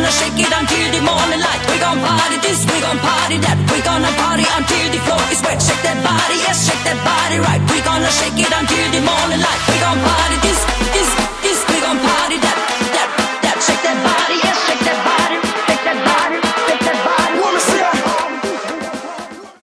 gonna shake it until the morning light. We gon' party this, we gon' party that. We gonna party until the floor is wet. Shake that body, yes, shake that body right. We gonna shake it